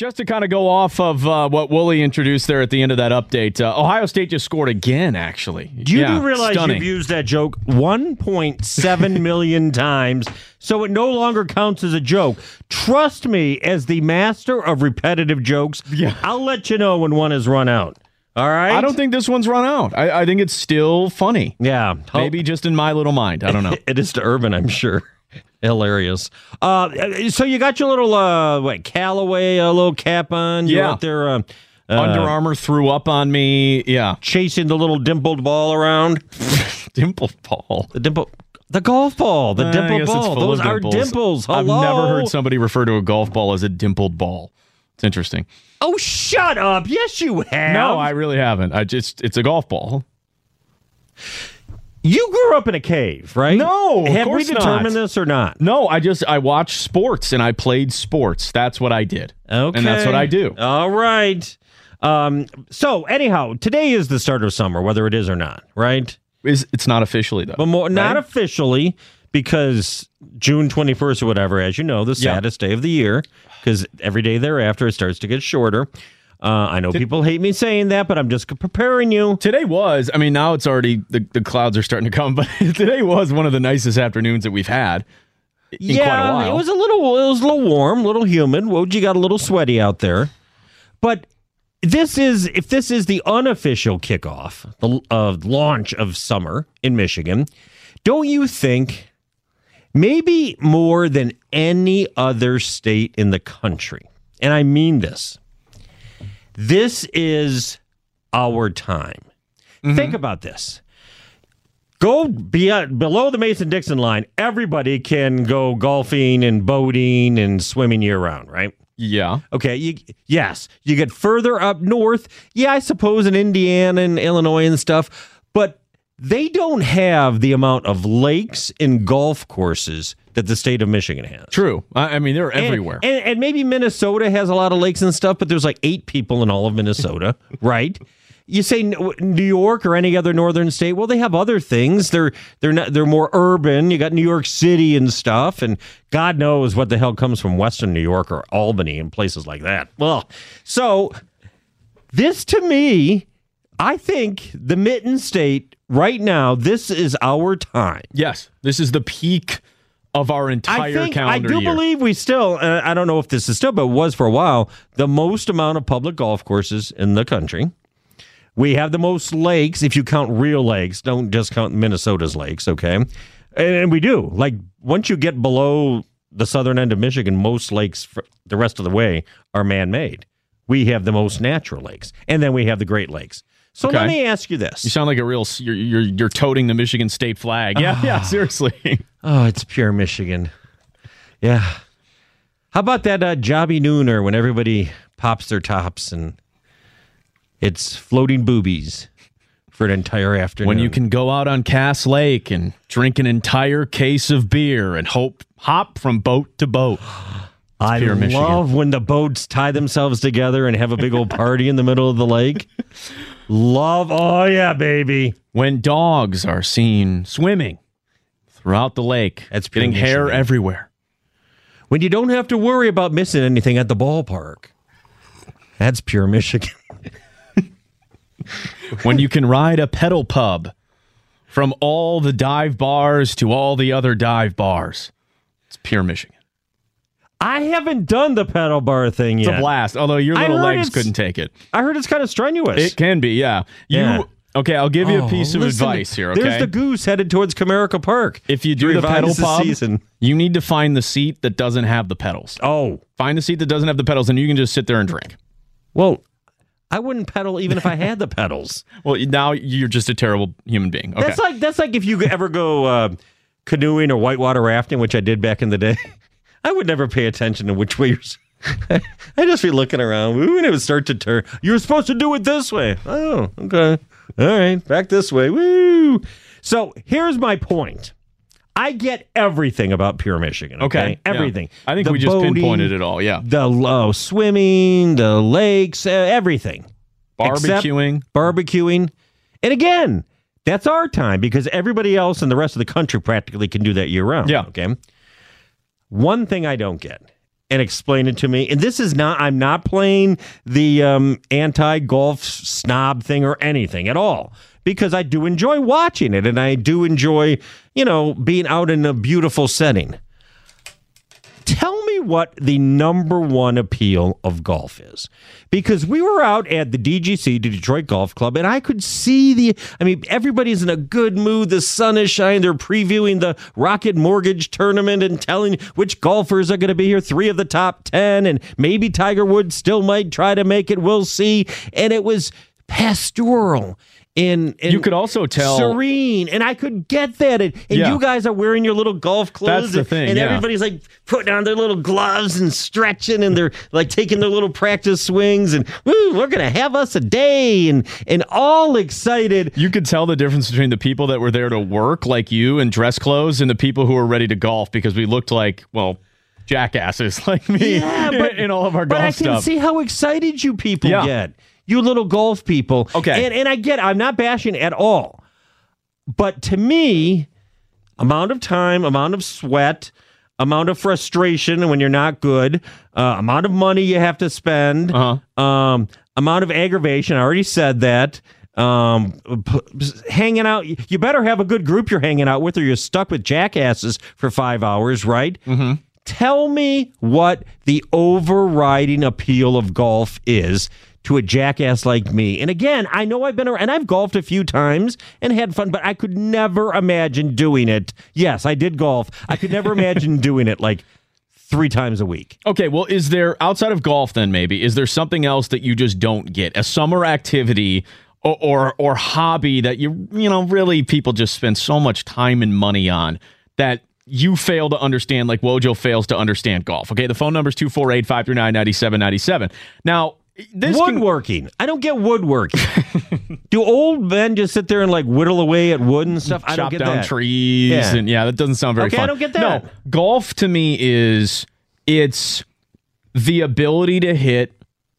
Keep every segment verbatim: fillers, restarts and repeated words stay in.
Just to kind of go off of uh, what Wooly introduced there at the end of that update, uh, Ohio State just scored again, actually. Do you yeah, do realize stunning. you've used that joke one point seven million times, so it no longer counts as a joke? Trust me, as the master of repetitive jokes, yeah. I'll let you know when one has run out. All right? I don't think this one's run out. I, I think it's still funny. Yeah. Maybe just in my little mind. I don't know. It is to Urban, I'm sure. Hilarious. Uh, so you got your little, uh, what, Callaway uh, little cap on? You're Yeah. out there. Uh, uh, Under Armour threw up on me. Yeah. Chasing the little dimpled ball around. Dimpled ball. The dimple. The golf ball. The Uh, I dimpled guess it's ball. full Those of are dimples. Hello? I've never heard somebody refer to a golf ball as a dimpled ball. It's interesting. Oh, shut up. Yes, you have. No, I really haven't. I just, it's a golf ball. You grew up in a cave, right? No, of Have we course determined not. this or not? No, I just, I watched sports and I played sports. That's what I did. Okay. And that's what I do. All right. Um, so, anyhow, today is the start of summer, whether it is or not, right? Is It's not officially, though. But more, not right? officially, because June twenty-first or whatever, as you know, the Yeah. saddest day of the year, because every day thereafter it starts to get shorter. Uh, I know Did- people hate me saying that, but I'm just preparing you. Today was, I mean, now it's already, the, the clouds are starting to come, but today was one of the nicest afternoons that we've had in yeah, quite a while. it was a little, it was a little warm, a little humid. Woj, you got a little sweaty out there. But this is, if this is the unofficial kickoff, the uh, launch of summer in Michigan, don't you think maybe more than any other state in the country, and I mean this, this is our time. Mm-hmm. Think about this. Go beyond, below the Mason-Dixon line, everybody can go golfing and boating and swimming year-round, right? Yeah. Okay, you, yes. You get further up north, yeah, I suppose in Indiana and Illinois and stuff, but they don't have the amount of lakes and golf courses that the state of Michigan has. True. I, I mean, they're And- everywhere. And, and maybe Minnesota has a lot of lakes and stuff, but there's like eight people in all of Minnesota, right? You say N- New York or any other northern state, well, they have other things. They're they're not they're more urban. You got New York City and stuff, and God knows what the hell comes from Western New York or Albany and places like that. Well, so this to me, I think the Mitten State right now, this is our time. Yes. This is the peak of our entire I think, calendar I do year. believe we still, uh, I don't know if this is still, but it was for a while, the most amount of public golf courses in the country. We have the most lakes, if you count real lakes. Don't just count Minnesota's lakes, okay? And, and we do. Like, once you get below the southern end of Michigan, most lakes for the rest of the way are man-made. We have the most natural lakes. And then we have the Great Lakes. So Okay. let me ask you this. You sound like a real, you're, you're, you're toting the Michigan state flag. Yeah, yeah, seriously. Oh, it's pure Michigan. Yeah. How about that uh, jobby nooner when everybody pops their tops and it's floating boobies for an entire afternoon? When you can go out on Cass Lake and drink an entire case of beer and hope hop from boat to boat. I pure love Michigan. when the boats tie themselves together and have a big old party in the middle of the lake. Love, oh yeah, baby. When dogs are seen swimming throughout the lake, That's pure getting hair Michigan. everywhere. When you don't have to worry about missing anything at the ballpark. That's pure Michigan. When you can ride a pedal pub from all the dive bars to all the other dive bars. It's pure Michigan. I haven't done the pedal bar thing It's yet. a blast, although your I little heard legs it's- couldn't take it. I heard it's kind of strenuous. It can be, yeah. You Yeah. Okay, I'll give you Oh, a piece of listen, advice here, okay? There's the goose headed towards Comerica Park. If you do To the revise pedal the pub, season. you need to find the seat that doesn't have the pedals. Oh, Find the seat that doesn't have the pedals, and you can just sit there and drink. well, I wouldn't pedal even if I had the pedals. Well, now you're just a terrible human being. Okay. That's like that's like if you ever go uh, canoeing or whitewater rafting, which I did back in the day. I would never pay attention to which way you're. I'd just be looking around, ooh, and it would start to turn. You were supposed to do it this way. Oh, okay. All right, back this way. Woo! So here's my point. I get everything about Pure Michigan. Okay, Okay, yeah. everything. I think The we just boating, pinpointed it all, yeah. The low swimming, the lakes, uh, everything. Except Barbecuing. barbecuing. And again, that's our time because everybody else in the rest of the country practically can do that year round. Yeah. Okay. One thing I don't get, and explain it to me. And this is not, I'm not playing the um, anti-golf snob thing or anything at all, because I do enjoy watching it and I do enjoy, you know, being out in a beautiful setting. Tell me what the number one appeal of golf is. Because we were out at the D G C, the Detroit Golf Club, and I could see the, I mean, everybody's in a good mood. The sun is shining. They're previewing the Rocket Mortgage tournament and telling which golfers are going to be here, three of the top ten, and maybe Tiger Woods still might try to make it. We'll see. And it was pastoral. In, in you could also tell serene, and I could get that. And, and Yeah. you guys are wearing your little golf clothes. That's the and, thing, and yeah. everybody's like putting on their little gloves and stretching, and they're like taking their little practice swings, and woo, we're gonna have us a day, and and all excited. You could tell the difference between the people that were there to work, like you, in dress clothes, and the people who were ready to golf, because we looked like, well, jackasses like me Yeah, but, in all of our but golf I can stuff. see how excited you people Yeah. get. You little golf people. Okay. And, and I get it. I'm not bashing at all. But to me, amount of time, amount of sweat, amount of frustration when you're not good, uh, amount of money you have to spend, Uh-huh. um, amount of aggravation. I already said that. Um, p- hanging out. You better have a good group you're hanging out with, or you're stuck with jackasses for five hours, right? Mm-hmm. Tell me what the overriding appeal of golf is to a jackass like me. And again, I know I've been around, and I've golfed a few times and had fun, but I could never imagine doing it. Yes, I did golf. I could never imagine doing it like three times a week. Okay, well, is there, outside of golf then maybe, is there something else that you just don't get? A summer activity or or, or hobby that you, you know, really people just spend so much time and money on that you fail to understand, like Wojo fails to understand golf. Okay, the phone number is two four eight, five three nine, nine seven nine seven. Now, this can, woodworking. I don't get woodworking. Do old men just sit there and like whittle away at wood and stuff? I don't chop get down that. trees, Yeah. and yeah, that doesn't sound very Okay, fun. I don't get that. No, golf to me is, it's the ability to hit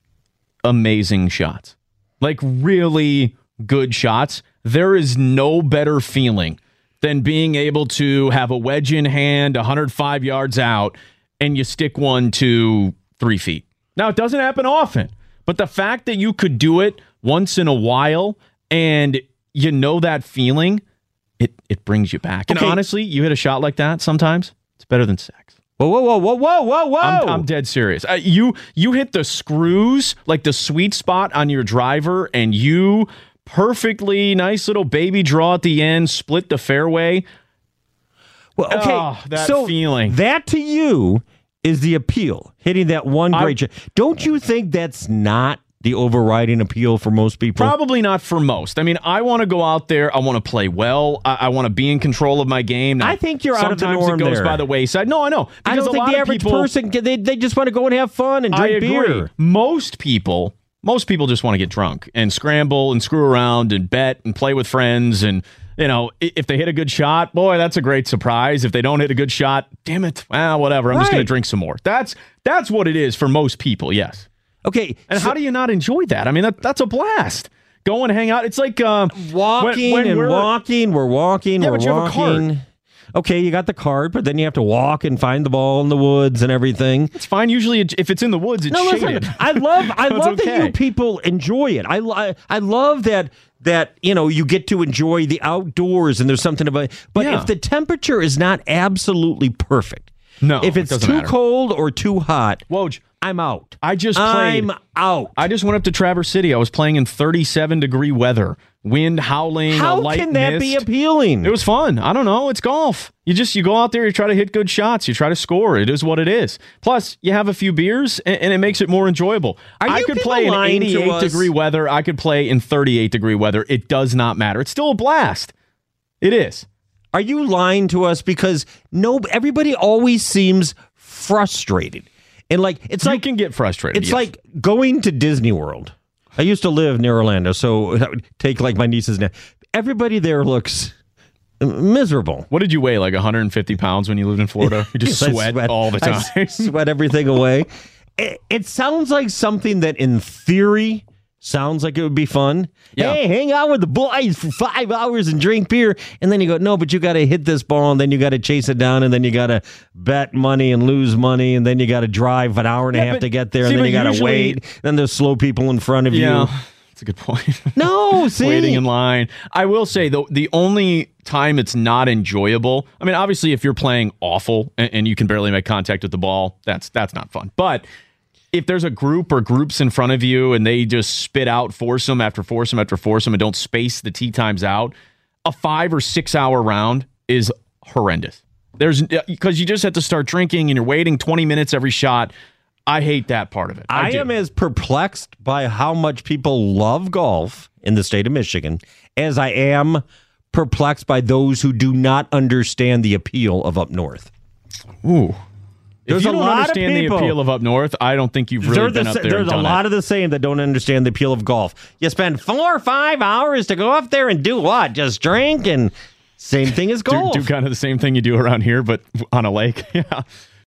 amazing shots, like really good shots. There is no better feeling than being able to have a wedge in hand, one hundred five yards out, and you stick one to three feet. Now, it doesn't happen often, but the fact that you could do it once in a while and you know that feeling, it, it brings you back. And Okay. honestly, you hit a shot like that sometimes, it's better than sex. Whoa, whoa, whoa, whoa, whoa, whoa, whoa. I'm, I'm dead serious. Uh, you you hit the screws, like the sweet spot on your driver, and you perfectly nice little baby draw at the end, split the fairway. Well, okay, Oh, that so feeling. that to you is the appeal, hitting that one I- great shot. Don't you think that's not the overriding appeal for most people? Probably not for most. I mean, I want to go out there. I want to play well. I, I want to be in control of my game. Now, I think you're out of the sometimes norm it goes there. by the wayside. No, I know. I Because don't a think lot the of average people, person, they, they just want to go and have fun and I drink agree. beer. Most people, most people just want to get drunk and scramble and screw around and bet and play with friends. And, you know, i- if they hit a good shot, boy, that's a great surprise. If they don't hit a good shot, damn it. Well, whatever. I'm just going Right. to drink some more. That's that's what it is for most people, yes. Okay, And so how do you not enjoy that? I mean, that, that's a blast. Go and hang out. It's like uh, walking when- when and we're- walking, we're walking, Yeah, we're but you have a cart. walking. Okay, you got the cart, but then you have to walk and find the ball in the woods and everything. It's fine. Usually, it- if it's in the woods, it's No, shaded. listen. I love, I So it's love that okay. you people enjoy it. I, I, I love that that you know you get to enjoy the outdoors and there's something about. But Yeah. if the temperature is not absolutely perfect, No, if it it's doesn't too matter. cold or too hot, Woj, I'm out. I just played. I'm out. I just went up to Traverse City. I was playing in thirty-seven degree weather, wind howling, a How light can that be mist. appealing? It was fun. I don't know. It's golf. You just you go out there, you try to hit good shots, you try to score. It is what it is. Plus, you have a few beers, and, and it makes it more enjoyable. Are I you could people play in lying to eighty-eight us? degree weather. I could play in thirty-eight degree weather. It does not matter. It's still a blast. It is. Are you lying to us? Because no, everybody always seems frustrated, and like it's You like can get frustrated. It's yes. like going to Disney World. I used to live near Orlando, so I would take like my nieces now. Everybody there looks miserable. What did you weigh? Like one hundred fifty pounds when you lived in Florida? You just I sweat, all the I time. s- sweat everything away. It, it sounds like something that, in theory, Sounds like it would be fun. Yeah. Hey, hang out with the boys for five hours and drink beer. And then you go, no, but you got to hit this ball, and then you got to chase it down, and then you got to bet money and lose money, and then you got to drive an hour and Yeah, a half but- to get there, see, and then but you got to usually- wait. Then there's slow people in front of Yeah, you. that's a good point. No, see? Waiting in line. I will say, though, the only time it's not enjoyable, I mean, obviously, if you're playing awful and, and you can barely make contact with the ball, that's that's not fun. But if there's a group or groups in front of you and they just spit out foursome after foursome after foursome and don't space the tee times out, a five or six hour round is horrendous. There's because you just have to start drinking and you're waiting twenty minutes every shot. I hate that part of it. I, I do. am as perplexed by how much people love golf in the state of Michigan as I am perplexed by those who do not understand the appeal of up north. Ooh. There's if you a don't lot of understand the people- appeal of up north, I don't think you've really They're been the up sa- there there's and a done lot it. of the same that don't understand the appeal of golf. You spend four or five hours to go up there and do what? Just drink, and same thing as do, golf. do kind of the same thing you do around here, but on a lake. Yeah.